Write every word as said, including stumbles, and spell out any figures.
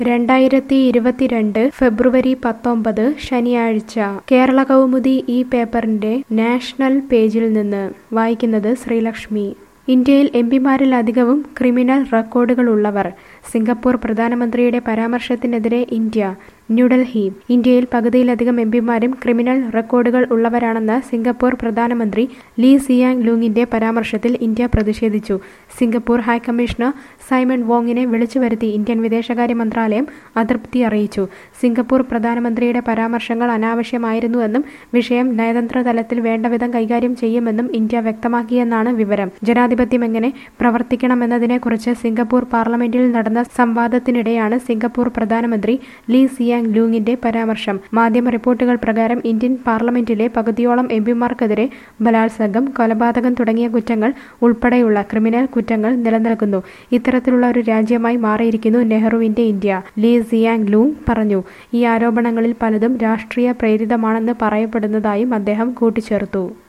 രണ്ടായിരത്തി ഇരുപത്തിരണ്ട് ഫെബ്രുവരി പത്തൊമ്പത് ശനിയാഴ്ച കേരള കൗമുദി ഈ പേപ്പറിന്റെ നാഷണൽ പേജിൽ നിന്ന് വായിക്കുന്നത് ശ്രീലക്ഷ്മി. ഇന്ത്യയിൽ എംപിമാരിലധികവും ക്രിമിനൽ റെക്കോർഡുകളുള്ളവർ. സിംഗപ്പൂർ പ്രധാനമന്ത്രിയുടെ പരാമർശത്തിനെതിരെ ഇന്ത്യ. ന്യൂഡൽഹി. ഇന്ത്യയിൽ പകുതിയിലധികം എംപിമാരും ക്രിമിനൽ റെക്കോർഡുകൾ ഉള്ളവരാണെന്ന സിംഗപ്പൂർ പ്രധാനമന്ത്രി ലീ സിയാങ് ലൂങ്ങിന്റെ പരാമർശത്തിൽ ഇന്ത്യ പ്രതിഷേധിച്ചു. സിംഗപ്പൂർ ഹൈക്കമ്മീഷണർ സൈമൺ വോങ്ങിനെ വിളിച്ചുവരുത്തി ഇന്ത്യൻ വിദേശകാര്യ മന്ത്രാലയം അതൃപ്തി അറിയിച്ചു. സിംഗപ്പൂർ പ്രധാനമന്ത്രിയുടെ പരാമർശങ്ങൾ അനാവശ്യമായിരുന്നുവെന്നും വിഷയം നയതന്ത്ര തലത്തിൽ വേണ്ടവിധം കൈകാര്യം ചെയ്യുമെന്നും ഇന്ത്യ വ്യക്തമാക്കിയെന്നാണ് വിവരം. ജനാധിപത്യം എങ്ങനെ പ്രവർത്തിക്കണമെന്നതിനെക്കുറിച്ച് സിംഗപ്പൂർ പാർലമെന്റിൽ നടന്ന സംവാദത്തിനിടെയാണ് സിംഗപ്പൂർ പ്രധാനമന്ത്രി ലീ സിയാങ് ലൂങ്ങിന്റെ പരാമർശം. മാധ്യമ റിപ്പോർട്ടുകൾ പ്രകാരം ഇന്ത്യൻ പാർലമെന്റിലെ പകുതിയോളം എംപിമാർക്കെതിരെ ബലാത്സംഗം, കൊലപാതകം തുടങ്ങിയ കുറ്റങ്ങൾ ഉൾപ്പെടെയുള്ള ക്രിമിനൽ കുറ്റങ്ങൾ നിലനിൽക്കുന്നു. ഇത്തരത്തിലുള്ള ഒരു രാജ്യമായി മാറിയിരിക്കുന്നു നെഹ്റുവിന്റെ ഇന്ത്യ, ലീ സിയാങ് ലൂങ് പറഞ്ഞു. ഈ ആരോപണങ്ങളിൽ പലതും രാഷ്ട്രീയ പ്രേരിതമാണെന്ന് പറയപ്പെടുന്നതായും അദ്ദേഹം കൂട്ടിച്ചേർത്തു.